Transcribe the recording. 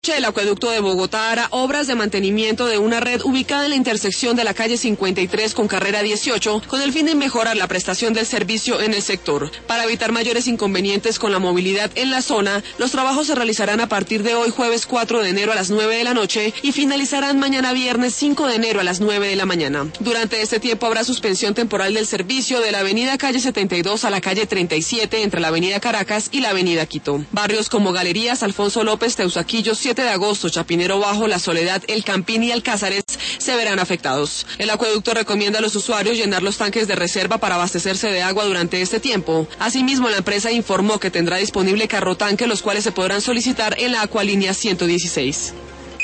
El acueducto de Bogotá hará obras de mantenimiento de una red ubicada en la intersección de la calle 53 con carrera 18, con el fin de mejorar la prestación del servicio en el sector. Para evitar mayores inconvenientes con la movilidad en la zona, los trabajos se realizarán a partir de hoy jueves 4 de enero a las 9 de la noche y finalizarán mañana viernes 5 de enero a las 9 de la mañana. Durante este tiempo habrá suspensión temporal del servicio de la avenida calle 72 a la calle 37 entre la avenida Caracas y la avenida Quito. Barrios como Galerías, Alfonso López, Teusaquillo, 7 de agosto, Chapinero Bajo, La Soledad, El Campín y Alcázares se verán afectados. El acueducto recomienda a los usuarios llenar los tanques de reserva para abastecerse de agua durante este tiempo. Asimismo, la empresa informó que tendrá disponible carro tanque, los cuales se podrán solicitar en la Acualínea 116.